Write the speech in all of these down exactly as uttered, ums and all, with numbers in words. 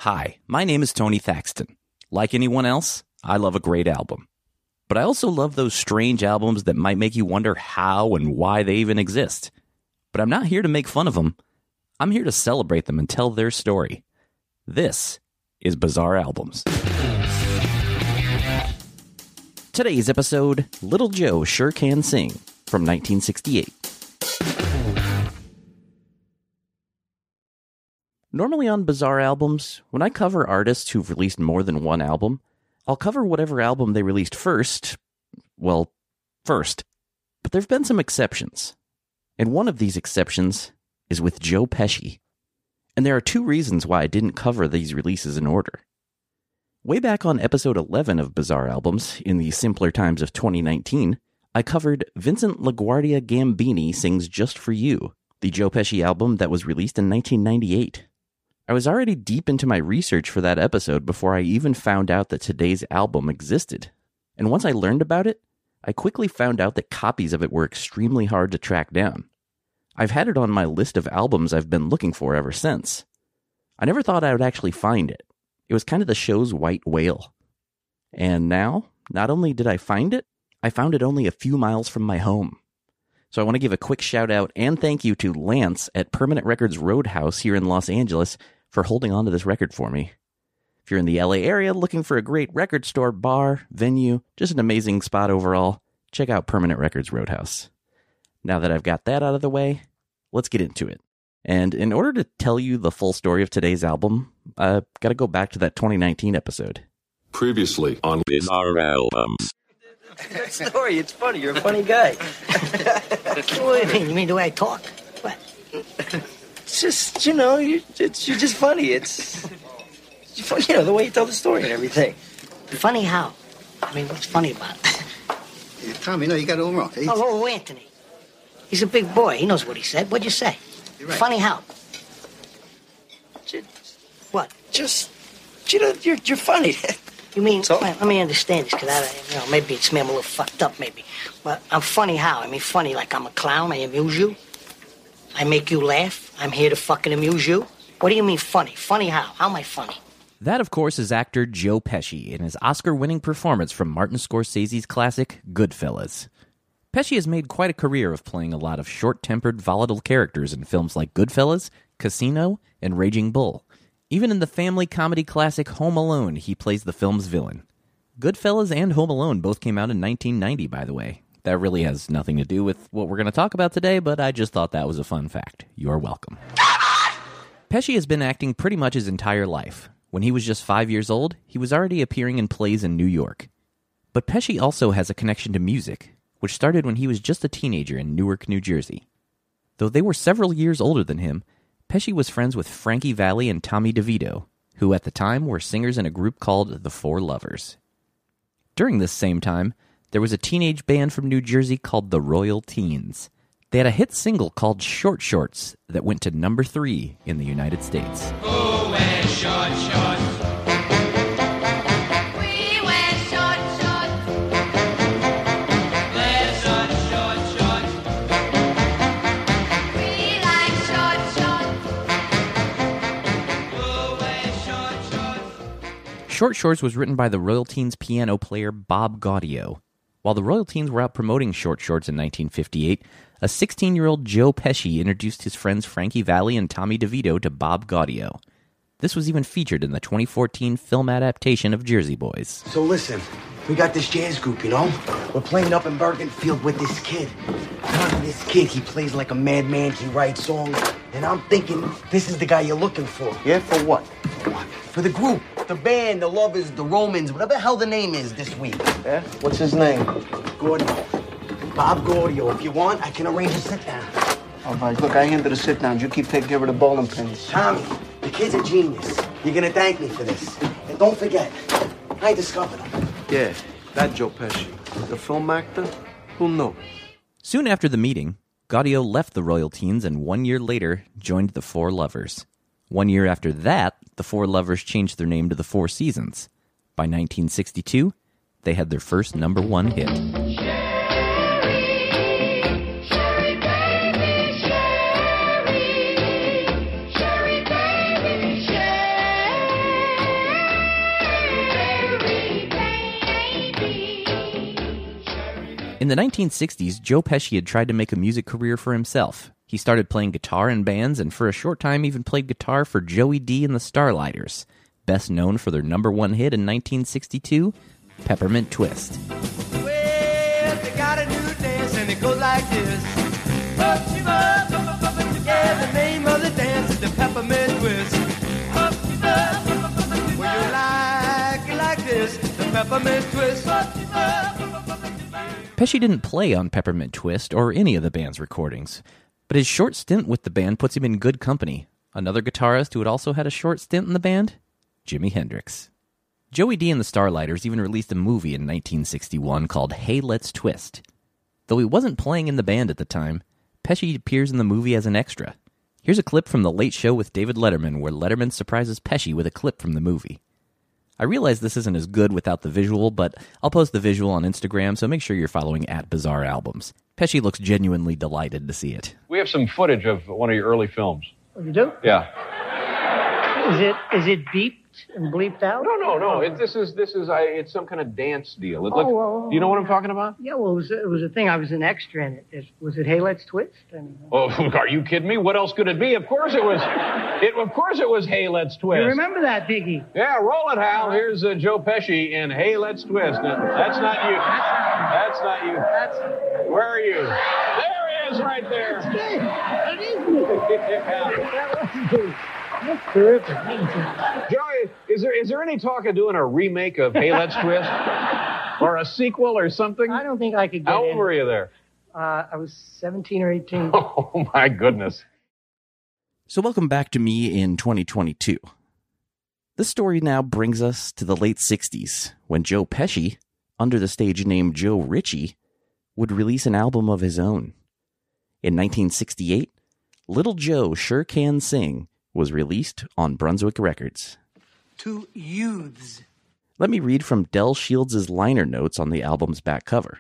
Hi, my name is Tony Thaxton. Like anyone else, I love a great album. But I also love those strange albums that might make you wonder how and why they even exist. But I'm not here to make fun of them. I'm here to celebrate them and tell their story. This is Bizarre Albums. Today's episode, Little Joe Sure Can Sing, from nineteen sixty-eight. Normally on Bizarre Albums, when I cover artists who've released more than one album, I'll cover whatever album they released first, well, first. But there've been some exceptions. And one of these exceptions is with Joe Pesci. And there are two reasons why I didn't cover these releases in order. Way back on episode eleven of Bizarre Albums, in the simpler times of twenty nineteen, I covered Vincent LaGuardia Gambini Sings Just For You, the Joe Pesci album that was released in nineteen ninety-eight. I was already deep into my research for that episode before I even found out that today's album existed. And once I learned about it, I quickly found out that copies of it were extremely hard to track down. I've had it on my list of albums I've been looking for ever since. I never thought I would actually find it. It was kind of the show's white whale. And now, not only did I find it, I found it only a few miles from my home. So I want to give a quick shout out and thank you to Lance at Permanent Records Roadhouse here in Los Angeles for holding on to this record for me. If you're in the L A area looking for a great record store, bar, venue, just an amazing spot overall, check out Permanent Records Roadhouse. Now that I've got that out of the way, let's get into it. And in order to tell you the full story of today's album, I've got to go back to that twenty nineteen episode. Previously on Bizarre Albums. Good story. It's funny. You're a funny guy. What do you mean? You mean the way I talk? What? It's just, you know, you, it's, you're just funny. It's, it's, you know, the way you tell the story and everything. Funny how? I mean, what's funny about it? Yeah, Tommy, no, you got it all wrong. It's, oh, oh, Anthony. He's a big boy. He knows what he said. What'd you say? You're right. Funny how? Just, What? just, you know, you're, you're funny. You mean, So? well, let me understand this, because I, you know, maybe it's me, I'm a little fucked up, maybe. But I'm funny how? I mean, funny like I'm a clown, I amuse you? I make you laugh? I'm here to fucking amuse you? What do you mean funny? Funny how? How am I funny? That, of course, is actor Joe Pesci in his Oscar-winning performance from Martin Scorsese's classic, Goodfellas. Pesci has made quite a career of playing a lot of short-tempered, volatile characters in films like Goodfellas, Casino, and Raging Bull. Even in the family comedy classic Home Alone, he plays the film's villain. Goodfellas and Home Alone both came out in nineteen ninety, by the way. That really has nothing to do with what we're going to talk about today, but I just thought that was a fun fact. You're welcome. Pesci has been acting pretty much his entire life. When he was just five years old, he was already appearing in plays in New York. But Pesci also has a connection to music, which started when he was just a teenager in Newark, New Jersey. Though they were several years older than him, Pesci was friends with Frankie Valli and Tommy DeVito, who at the time were singers in a group called The Four Lovers. During this same time, there was a teenage band from New Jersey called the Royal Teens. They had a hit single called Short Shorts that went to number three in the United States. Who wears short shorts? We wear short shorts. Wear short, short shorts. We like short shorts. Who wears short shorts? Short Shorts was written by the Royal Teens piano player Bob Gaudio. While the Royal Teens were out promoting Short Shorts in nineteen fifty-eight, a sixteen-year-old Joe Pesci introduced his friends Frankie Valli and Tommy DeVito to Bob Gaudio. This was even featured in the twenty fourteen film adaptation of Jersey Boys. So listen, we got this jazz group, you know? We're playing up in Bergenfield with this kid. Now, this kid, he plays like a madman, he writes songs, and I'm thinking this is the guy you're looking for. Yeah, for what? For what? For the group, the band, the Lovers, the Romans, whatever the hell the name is this week. Yeah? What's his name? Gaudio. Bob Gaudio. If you want, I can arrange a sit-down. All right, look, I handle the sit-downs. You keep taking care of the bowling pins. Tommy, the kid's a genius. You're gonna thank me for this. And don't forget, I discovered him. Yeah, that Joe Pesci. The film actor? Who knew? Soon after the meeting, Gaudio left the Royal Teens and one year later joined the Four Lovers. One year after that, the Four Lovers changed their name to the Four Seasons. By nineteen sixty-two, they had their first number one hit. In the nineteen sixties, Joe Pesci had tried to make a music career for himself. He started playing guitar in bands and for a short time even played guitar for Joey D and the Starlighters, best known for their number one hit in nineteen sixty-two, Peppermint Twist. Well, they got a new dance and it goes like this. Yeah, the name of the dance is the Peppermint Twist. Well, you like it like this, the Peppermint Twist. Pesci didn't play on Peppermint Twist or any of the band's recordings, but his short stint with the band puts him in good company. Another guitarist who had also had a short stint in the band? Jimi Hendrix. Joey D and the Starlighters even released a movie in nineteen sixty-one called Hey, Let's Twist. Though he wasn't playing in the band at the time, Pesci appears in the movie as an extra. Here's a clip from The Late Show with David Letterman where Letterman surprises Pesci with a clip from the movie. I realize this isn't as good without the visual, but I'll post the visual on Instagram, so make sure you're following at Bizarre Albums. Pesci looks genuinely delighted to see it. We have some footage of one of your early films. Oh, you do? Yeah. Is it is it beeped and bleeped out? No, no, no. It, this is this is I, it's some kind of dance deal. It Oh, looks, well, do you know what I'm talking about? Yeah, well, it was, it was a thing. I was an extra in it. Is, was it Hey, Let's Twist? I mean, Oh, are you kidding me? What else could it be? Of course it was. It of course it was. Hey, Let's Twist. you remember that, Biggie? Yeah, roll it, Hal. Here's uh, Joe Pesci in Hey, Let's Twist. Now, that's not you. That's not you. That's, Where are you? There he is, right there. that is me. Yeah. That's terrific. Joey, is there is there any talk of doing a remake of Hey, Let's Twist, or a sequel or something? I don't think I could get How in. old were you there? Uh, I was seventeen or eighteen. Oh my goodness. So welcome back to me in twenty twenty-two. This story now brings us to the late sixties, when Joe Pesci, under the stage name Joe Ritchie, would release an album of his own. In nineteen sixty-eight, Little Joe Sure Can Sing was released on Brunswick Records. Two youths. Let me read from Del Shields' liner notes on the album's back cover.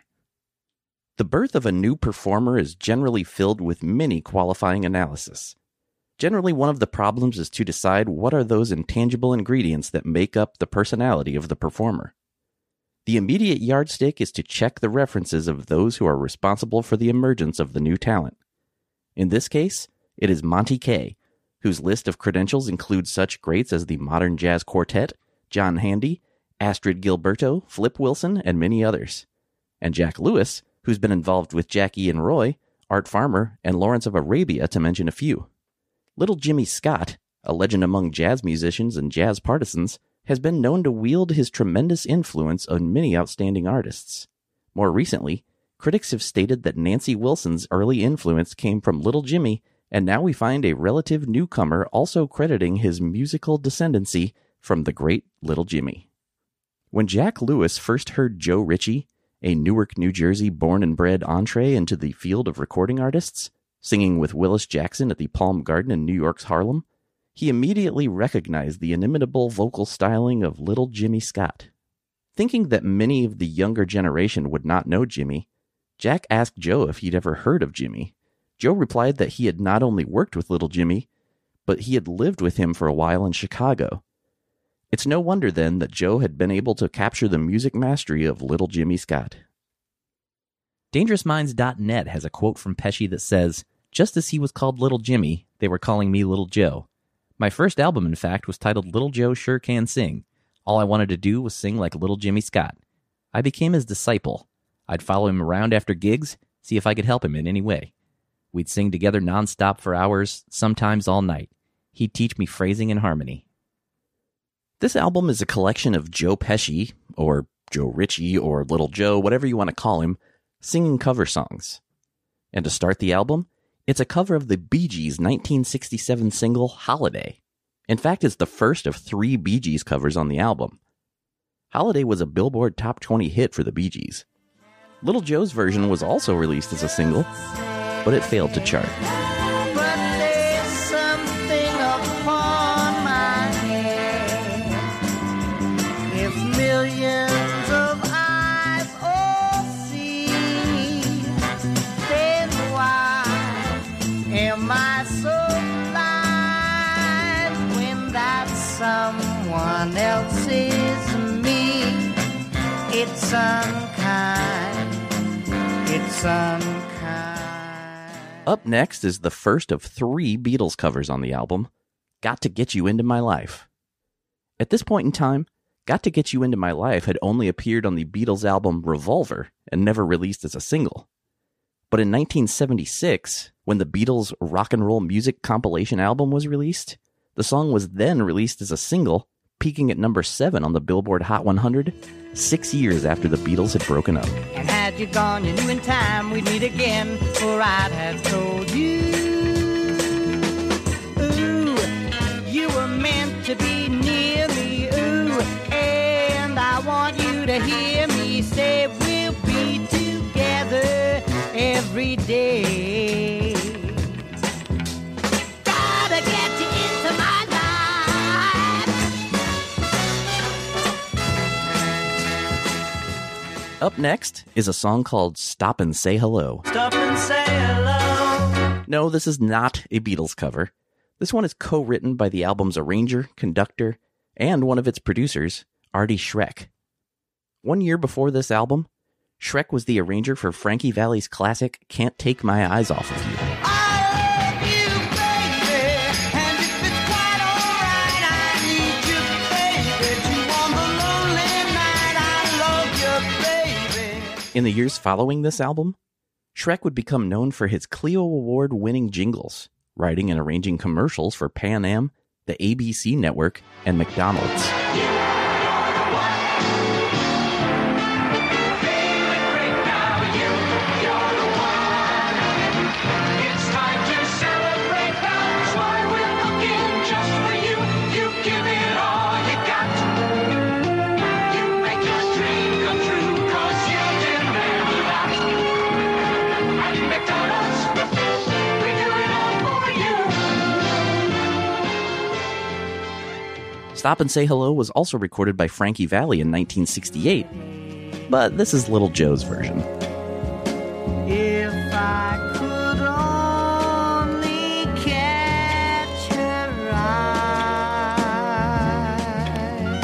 The birth of a new performer is generally filled with many qualifying analysis. Generally, one of the problems is to decide what are those intangible ingredients that make up the personality of the performer. The immediate yardstick is to check the references of those who are responsible for the emergence of the new talent. In this case, it is Monte Kay, whose list of credentials includes such greats as the Modern Jazz Quartet, John Handy, Astrid Gilberto, Flip Wilson, and many others. And Jack Lewis, who's been involved with Jackie and Roy, Art Farmer, and Lawrence of Arabia, to mention a few. Little Jimmy Scott, a legend among jazz musicians and jazz partisans, has been known to wield his tremendous influence on many outstanding artists. More recently, critics have stated that Nancy Wilson's early influence came from Little Jimmy, and now we find a relative newcomer also crediting his musical descendancy from the great Little Jimmy. When Jack Lewis first heard Joe Ritchie, a Newark, New Jersey born and bred entree into the field of recording artists, singing with Willis Jackson at the Palm Garden in New York's Harlem, he immediately recognized the inimitable vocal styling of Little Jimmy Scott. Thinking that many of the younger generation would not know Jimmy, Jack asked Joe if he'd ever heard of Jimmy. Joe replied that he had not only worked with Little Jimmy, but he had lived with him for a while in Chicago. It's no wonder then that Joe had been able to capture the music mastery of Little Jimmy Scott. Dangerous Minds dot net has a quote from Pesci that says, "Just as he was called Little Jimmy, they were calling me Little Joe. My first album, in fact, was titled Little Joe Sure Can Sing. All I wanted to do was sing like Little Jimmy Scott. I became his disciple. I'd follow him around after gigs, see if I could help him in any way. We'd sing together nonstop for hours, sometimes all night. He'd teach me phrasing and harmony." This album is a collection of Joe Pesci, or Joe Ritchie, or Little Joe, whatever you want to call him, singing cover songs. And to start the album, it's a cover of the Bee Gees' nineteen sixty-seven single, Holiday. In fact, it's the first of three Bee Gees covers on the album. Holiday was a Billboard Top twenty hit for the Bee Gees. Little Joe's version was also released as a single, but it failed to chart. But there's something upon my head. If millions of eyes all see, then why am I so blind when that someone else is me? It's unkind. sun kind. Up next is the first of three Beatles covers on the album, Got to Get You Into My Life. At this point in time, Got to Get You Into My Life had only appeared on the Beatles album Revolver and never released as a single. But in nineteen seventy-six, when the Beatles' rock and roll music compilation album was released, the song was then released as a single, peaking at number seven on the Billboard Hot one hundred, six years after the Beatles had broken up. And had you gone, you knew in time we'd meet again, for I'd have told you. Ooh, you were meant to be near me, ooh, and I want you to hear me say we'll be together every day. Gotta get you into my life. Up next is a song called Stop and Say Hello. Stop and say hello. No, this is not a Beatles cover. This one is co-written by the album's arranger, conductor, and one of its producers, Artie Schreck. One year before this album, Schreck was the arranger for Frankie Valli's classic Can't Take My Eyes Off of You. In the years following this album, Schreck would become known for his Clio Award-winning jingles, writing and arranging commercials for Pan Am, the A B C network, and McDonald's. Stop and Say Hello was also recorded by Frankie Valli in nineteen sixty-eight, but this is Little Joe's version. If I could only catch her eye,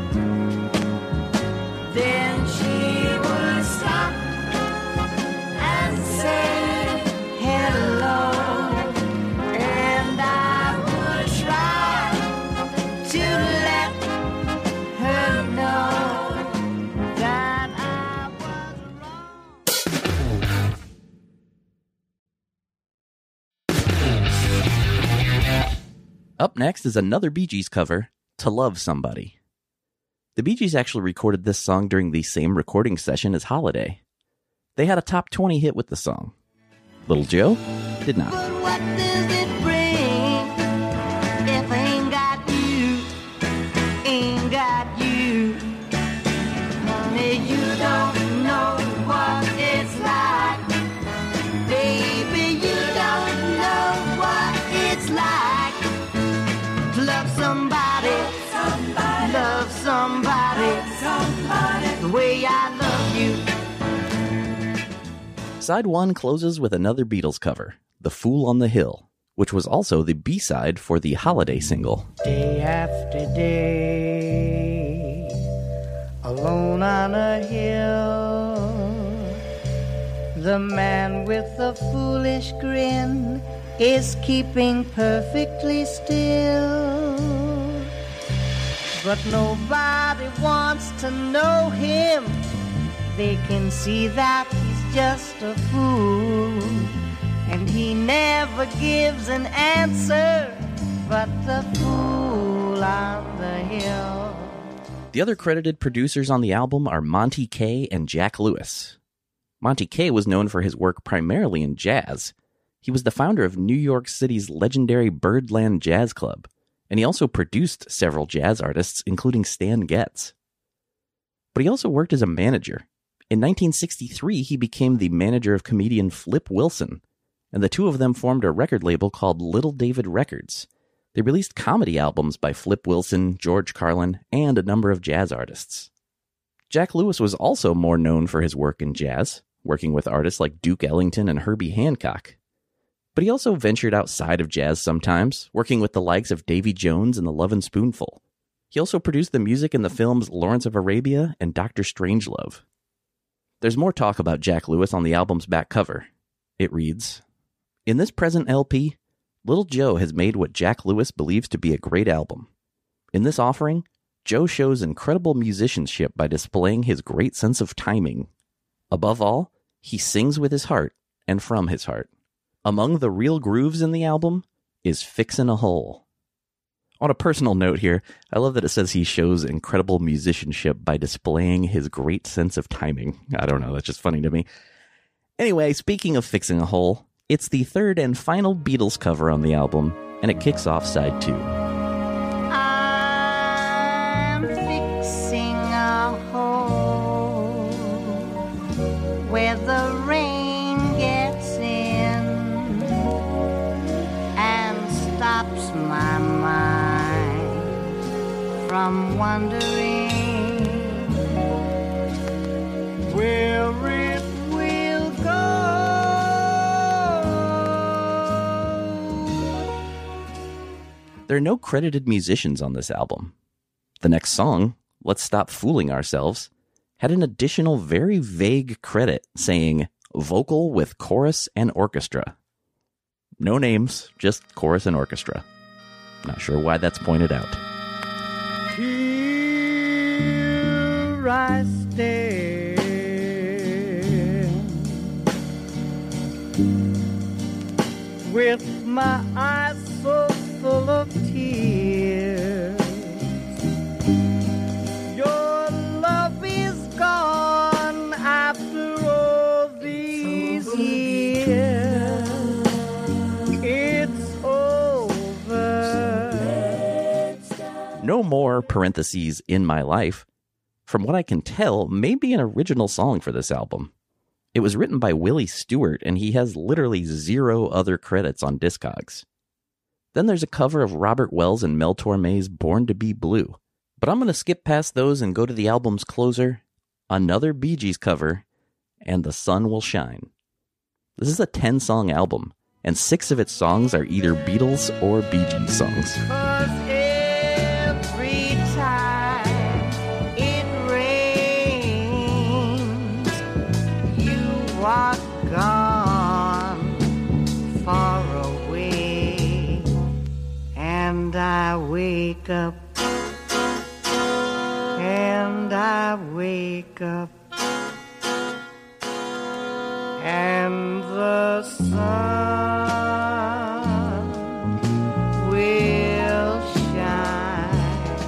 then she would stop and say hello, and I would try to let her know that I was wrong. Up next is another Bee Gees cover, To Love Somebody. The Bee Gees actually recorded this song during the same recording session as Holiday. They had a top twenty hit with the song. Little Joe did not. But what does it bring if I ain't got you, ain't got you? Honey, you don't know what it's like. Baby, you don't know what it's like to love somebody, somebody. love somebody, somebody the way I love you. Side one closes with another Beatles cover, The Fool on the Hill, which was also the B-side for the Holiday single. Day after day, alone on a hill, the man with the foolish grin is keeping perfectly still. But nobody wants to know him. They can see that he's just a fool, and he never gives an answer but the fool on the hill. The other credited producers on the album are Monty Kaye and Jack Lewis. Monty Kaye was known for his work primarily in jazz. He was the founder of New York City's legendary Birdland Jazz Club, and he also produced several jazz artists, including Stan Getz. But he also worked as a manager. In nineteen sixty-three, he became the manager of comedian Flip Wilson, and the two of them formed a record label called Little David Records. They released comedy albums by Flip Wilson, George Carlin, and a number of jazz artists. Jack Lewis was also more known for his work in jazz, working with artists like Duke Ellington and Herbie Hancock. But he also ventured outside of jazz sometimes, working with the likes of Davy Jones and the Lovin' Spoonful. He also produced the music in the films Lawrence of Arabia and Doctor Strangelove. There's more talk about Jack Lewis on the album's back cover. It reads, "In this present L P, Little Joe has made what Jack Lewis believes to be a great album. In this offering, Joe shows incredible musicianship by displaying his great sense of timing. Above all, he sings with his heart and from his heart. Among the real grooves in the album is Fixin' a Hole." On a personal note here, I love that it says he shows incredible musicianship by displaying his great sense of timing. I don't know, that's just funny to me. Anyway, speaking of Fixing a Hole, it's the third and final Beatles cover on the album, and it kicks off side two. I'm fixing a hole where the rain gets in and stops my mind from wondering where it will go. There are no credited musicians on this album. The next song, Let's Stop Fooling Ourselves, had an additional very vague credit saying vocal with chorus and orchestra. No names, just chorus and orchestra. Not sure why that's pointed out. Here I stand with my eyes so full of tears. Your love is gone after all these years. It's over. No More, parentheses, In My Life, from what I can tell, may be an original song for this album. It was written by Willie Stewart, and he has literally zero other credits on Discogs. Then there's a cover of Robert Wells and Mel Torme's Born to Be Blue. But I'm going to skip past those and go to the album's closer, another Bee Gees cover, and The Sun Will Shine. This is a ten-song album, and six of its songs are either Beatles or Bee Gees songs. Every time it rains, you are gone far away, and I wake up, and I wake up, and the sun will shine.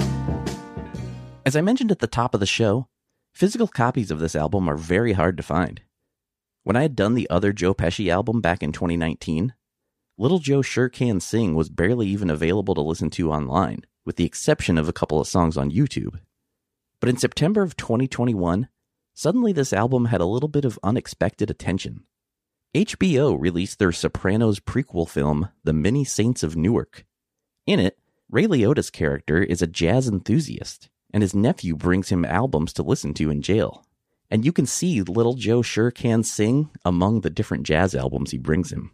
As I mentioned at the top of the show, physical copies of this album are very hard to find. When I had done the other Joe Pesci album back in twenty nineteen, Little Joe Sure Can Sing was barely even available to listen to online, with the exception of a couple of songs on YouTube. But in September of twenty twenty-one, suddenly this album had a little bit of unexpected attention. H B O released their Sopranos prequel film, The Many Saints of Newark. In it, Ray Liotta's character is a jazz enthusiast, and his nephew brings him albums to listen to in jail. And you can see Little Joe Sure Can Sing among the different jazz albums he brings him.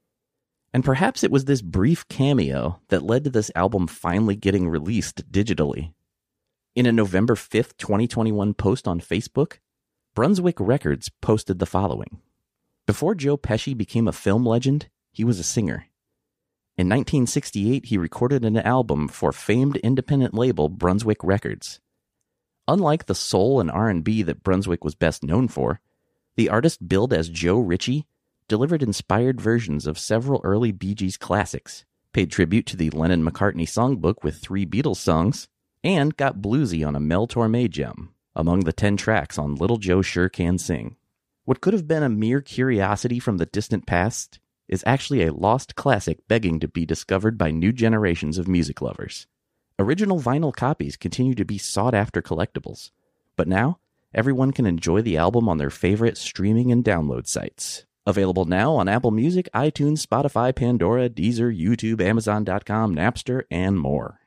And perhaps it was this brief cameo that led to this album finally getting released digitally. In a November fifth, twenty twenty-one post on Facebook, Brunswick Records posted the following. Before Joe Pesci became a film legend, he was a singer. In nineteen sixty-eight, he recorded an album for famed independent label Brunswick Records. Unlike the soul and R and B that Brunswick was best known for, the artist billed as Joe Ritchie delivered inspired versions of several early Bee Gees classics, paid tribute to the Lennon-McCartney songbook with three Beatles songs, and got bluesy on a Mel Torme gem, among the ten tracks on Little Joe Sure Can Sing. What could have been a mere curiosity from the distant past is actually a lost classic begging to be discovered by new generations of music lovers. Original vinyl copies continue to be sought-after collectibles, but now everyone can enjoy the album on their favorite streaming and download sites. Available now on Apple Music, iTunes, Spotify, Pandora, Deezer, YouTube, Amazon dot com, Napster, and more.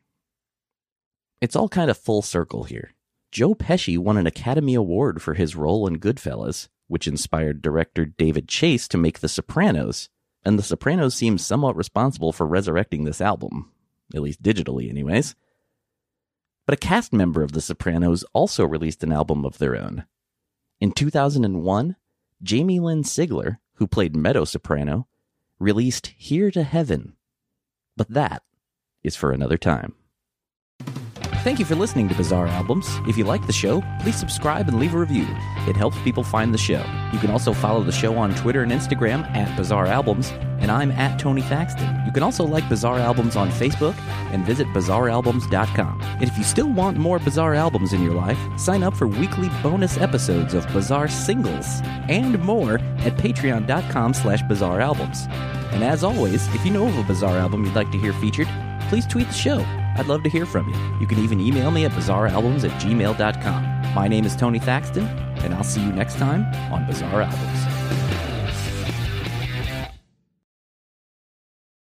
It's all kind of full circle here. Joe Pesci won an Academy Award for his role in Goodfellas, which inspired director David Chase to make The Sopranos, and The Sopranos seems somewhat responsible for resurrecting this album, at least digitally anyways. But a cast member of The Sopranos also released an album of their own. In two thousand one, Jamie Lynn Sigler, who played mezzo-soprano, released Here to Heaven. But that is for another time. Thank you for listening to Bizarre Albums. If you like the show, please subscribe and leave a review. It helps people find the show. You can also follow the show on Twitter and Instagram at Bizarre Albums, and I'm at Tony Thaxton. You can also like Bizarre Albums on Facebook and visit bizarre albums dot com. And if you still want more Bizarre Albums in your life, sign up for weekly bonus episodes of Bizarre Singles and more at patreon dot com slash bizarre albums. And as always, if you know of a Bizarre Album you'd like to hear featured, please tweet the show. I'd love to hear from you. You can even email me at bizarre albums at gmail dot com. My name is Tony Thaxton, and I'll see you next time on Bizarre Albums.